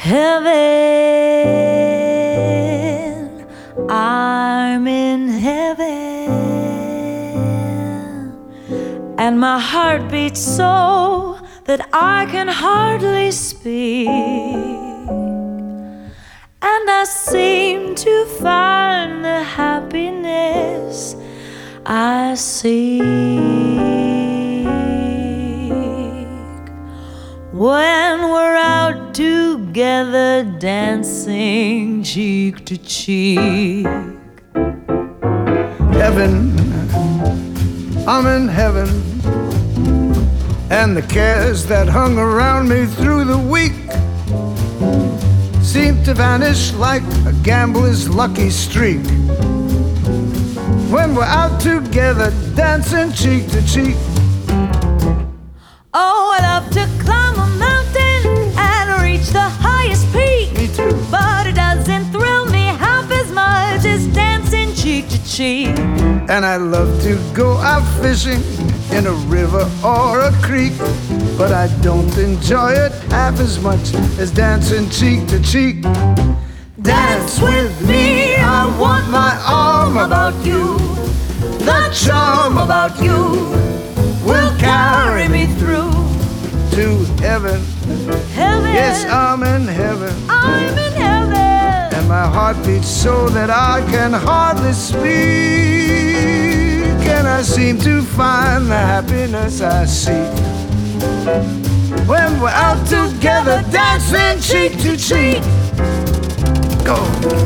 Heaven, I'm in heaven, and my heart beats so that I can hardly speak, and I seem to find the happiness I seek when we're out together dancing cheek to cheek. Heaven, I'm in heaven, and the cares that hung around me through the week seem to vanish like a gambler's lucky streak when we're out together dancing cheek to cheek. Oh, I love to climb a mountain and reach the highest peak. Me too. But it doesn't thrill me half as much as dancing cheek to cheek. And I love to go out fishing in a river or a creek, but I don't enjoy it half as much as dancing cheek to cheek. Dance with me, I want my arm about you. The charm about you will carry me through to heaven. Heaven, Yes, I'm in heaven, I'm in heaven, and my heart beats so that I can hardly speak, and I seem to find the happiness I seek when we're out together dancing cheek to cheek. Go.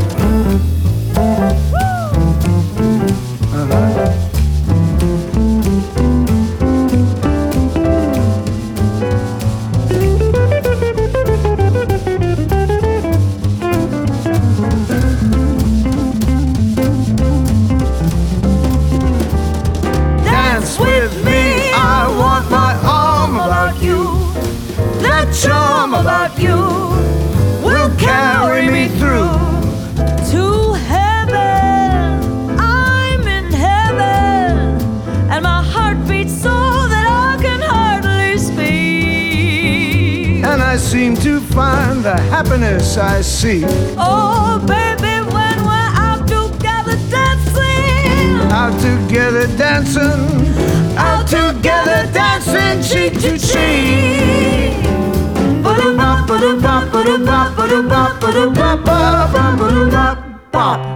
Dance with me, I want my arm about you. That charm about you will carry me through to heaven. I'm in heaven, and my heart beats so that I can hardly speak, and I seem to find the happiness I seek. Oh, baby, when we're out together dancing, Out together dancing, out together dancing cheek to cheek. Ba-da-ba, ba-da-ba, ba-da-ba, ba-da-ba, ba-da-ba, ba-da-ba, ba-da-ba, ba.